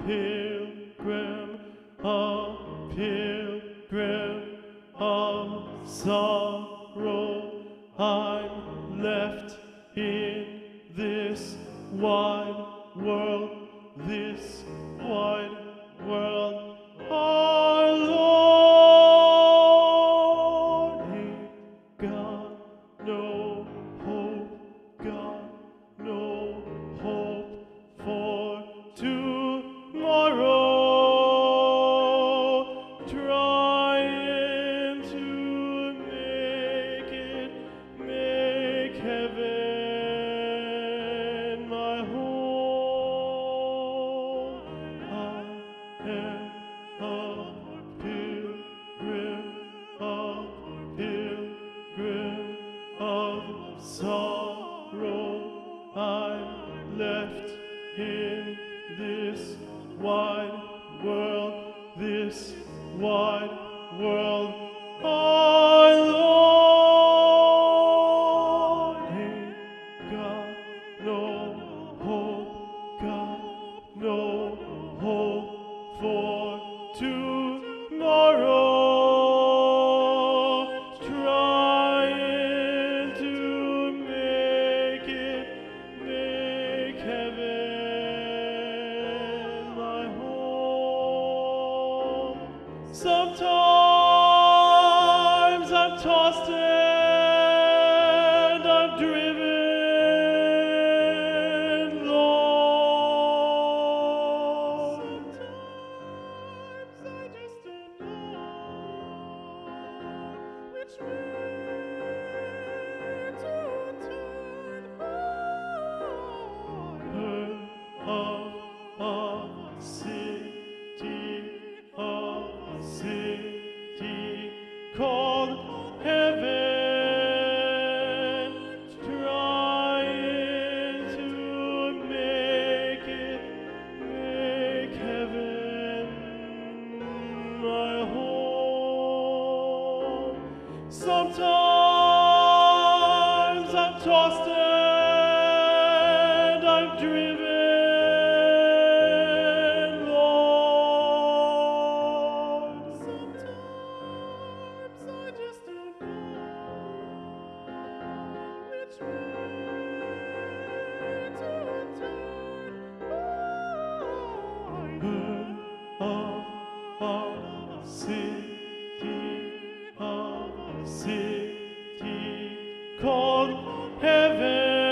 pilgrim of sorrow. I'm left in this wide world, this wide world. Our Lord, ain't got no hope, got no hope for tomorrow. Trying to make heaven my home. I am a pilgrim of sorrow. I'm left in this wide world, this wide world. Our Lord ain't got no hope, got no hope for tomorrow. Trying to make heaven my home. Sometimes I'm tossed and I'm driven, Lord. Sometimes I just don't know which way to turn. Heard of a city called heaven, trying to make heaven my home. Sometimes I'm tossed and I'm driven, Lord. Sometimes I just don't know which way to turn. Heard of a city called heaven.